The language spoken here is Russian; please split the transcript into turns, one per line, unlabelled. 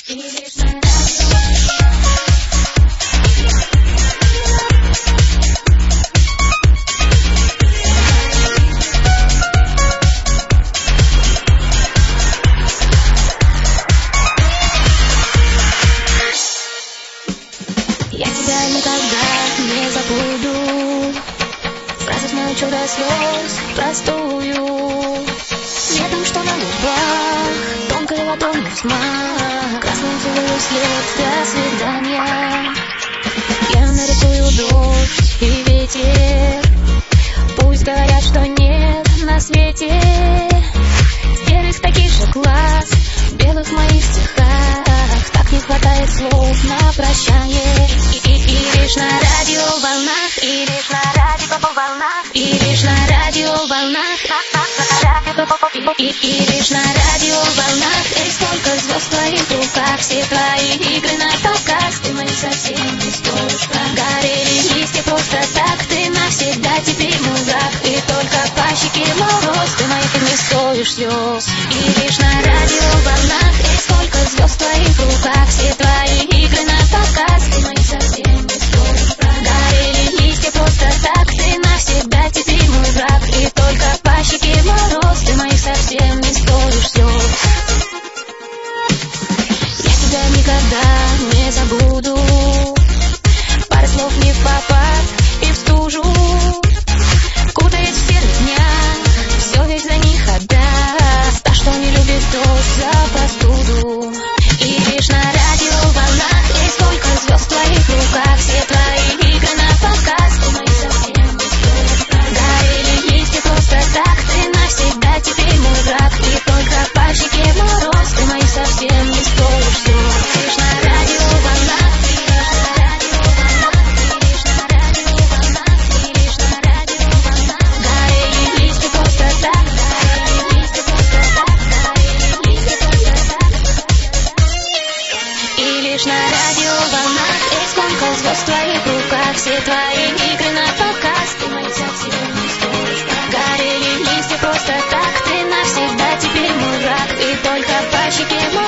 Я тебя никогда не забуду. Фраза смолчу до слез простую. Летом, что на губах, тонкой ладонью взмах, красным целую след до свидания. Я нарисую дождь и ветер. Пусть говорят, что нет на свете серых таких же глаз, белых в моих стихах. Так не хватает слов на прощание. И лишь на радиоволнах, и лишь на радиоволнах, и лишь на радиоволнах, и лишь на радиоволнах. Эй, сколько звезд в твоих руках, все твои игры на показ. Ты моих совсем не стоишь. Горели листья просто так, ты навсегда теперь мой враг. И только по щеке мороз, ты моих не стоишь слез. И лишь на радиоволнах. Эй, сколько звезд в твоих руках, все твои игры на показ. Ты моих совсем не стоишь. Горели листья просто так, ты навсегда теперь мой враг. И только по щеке мороз, ты моих совсем не стоишь слез. Я тебя никогда не забуду. Пара слов не в попад и в стужу кутает в серых днях. Все ведь за них отдаст, а что не любит дождь за простуду. И лишь на радиоволнах. Эй, сколько звезд в твоих руках, все твои игры на показ. Ты моих совсем не стоишь. Горели листья просто так, ты навсегда теперь мой враг. И только по щеке мороз, ты моих совсем не стоишь слез. Лишь на радиоволнах. Лишь на радиоволнах. Эй, сколько звезд в твоих руках, все твои игры на показ. Ты моих совсем не стоишь. Горели листья просто так, ты навсегда теперь мой враг. И только по щеке